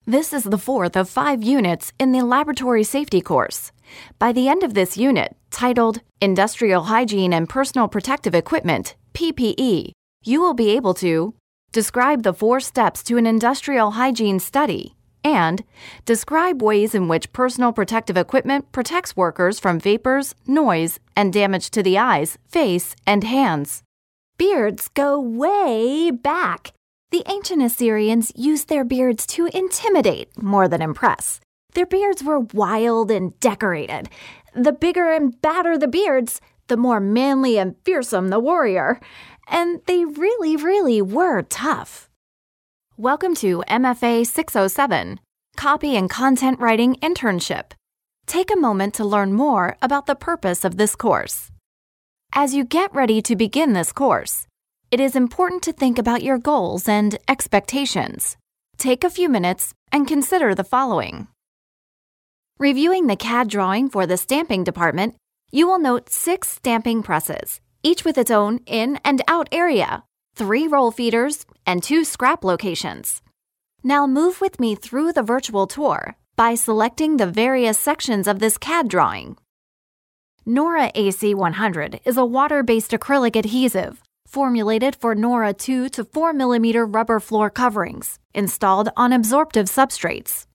This is the fourth of 5 units in the Laboratory Safety course. By the end of this unit, titled Industrial Hygiene and Personal Protective Equipment, PPE, you will be able to describe the 4 steps to an industrial hygiene study and describe ways in which personal protective equipment protects workers from vapors, noise, and damage to the eyes, face, and hands. Beards go way back. The ancient Assyrians used their beards to intimidate more than impress. Their beards were wild and decorated. The bigger and badder the beards, the more manly and fearsome the warrior. And they really were tough. Welcome to MFA 607, Copy and Content Writing Internship. Take a moment to learn more about the purpose of this course. As you get ready to begin this course, it is important to think about your goals and expectations. Take a few minutes and consider the following. Reviewing the CAD drawing for the stamping department, you will note 6 stamping presses, each with its own in and out area, 3 roll feeders, and 2 scrap locations. Now move with me through the virtual tour by selecting the various sections of this CAD drawing. Nora AC100 is a water-based acrylic adhesive formulated for Nora 2 to 4 mm rubber floor coverings installed on absorptive substrates.